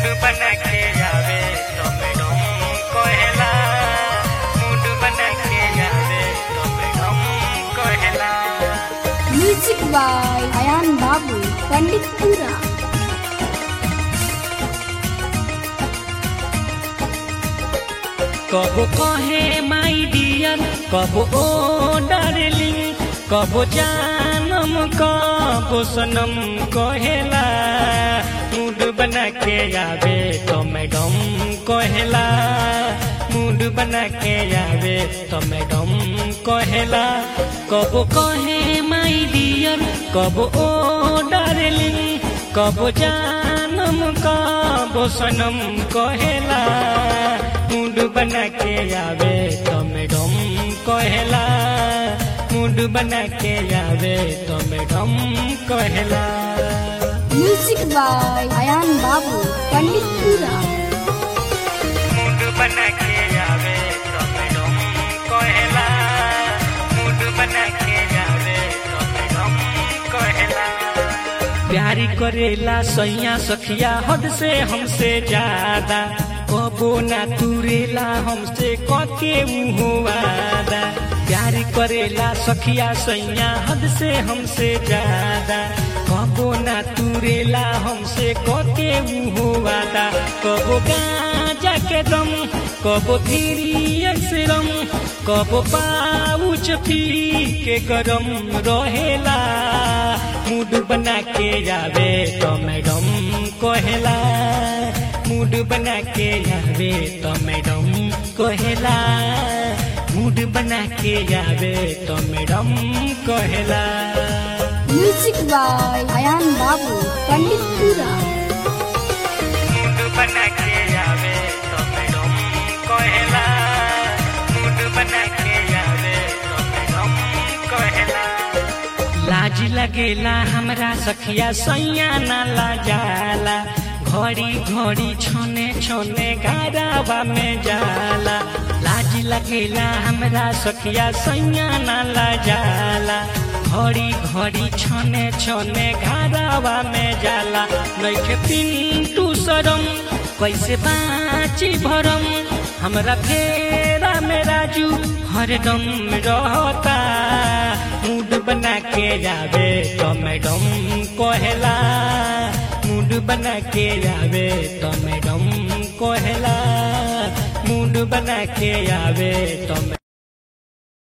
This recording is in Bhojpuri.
बना के आवे तो मैडम कहेला मूड बना के आवे तो मैडम कहेला। म्यूजिक बाय अयान बाबू पंडितपुरा। कबो कहे माई डियर, कबो ओ डार्लिंग, कबो जानम कबो सनम कहेला मूड बना के आवे तो मैडम कहेला मूड बना के आवे तो मैडम कहेला। कबो कहे माई डियर, कबो ओ डार्लिंग, कबो जानम कबो सनम कहेला मूड बना के आवे तो मैडम कहेला मूड बना के आवे तो मैडम कहेला। म्यूजिक बाय अयान बाबू पंडितपुरा। मूड बना के आवे तो मैडम कहेला मूड बना के आवे तो मैडम कहेला। प्यारी करेला सैया सखिया हद से हमसे ज्यादा, कबो ना तुरेला हमसे कके मुहवादा। प्यार करेला सखिया सैया हद से हमसे ज्यादा, कबो ना तुरेला हमसे कके मुहवादा। कबो गांजा के दम, कबो धीरी अक्षरम, कबो पाउच पी के गरम रहेला मूड बना के आवे तो मैडम कहेला मूड बना के आवे तो मैडम कहेला मूड बना के आवे तो मैडम कहेला। म्यूजिक बाय अयान बाबू पंडितपुरा। मूड बना के आवे तो मैडम कहेला मूड बना के आवे तो मैडम कहेला। लाज लगेला हमरा सखिया सैया ना लाजाला, घड़ी घड़ी छोने छोने गारावा में जाला। लाज लगेला हमरा सखिया सैया नाला जाला, घड़ी घड़ी छोने छोने गारावा में जाला। नइखे पिंटू शरम कैसे बाची भरम, हमरा फेरा में राजू हरदम रहता मूड बना के जावे तो मैडम कहेला मूड बना के आवे तो मैडम कहेला मूड बना के आवे तो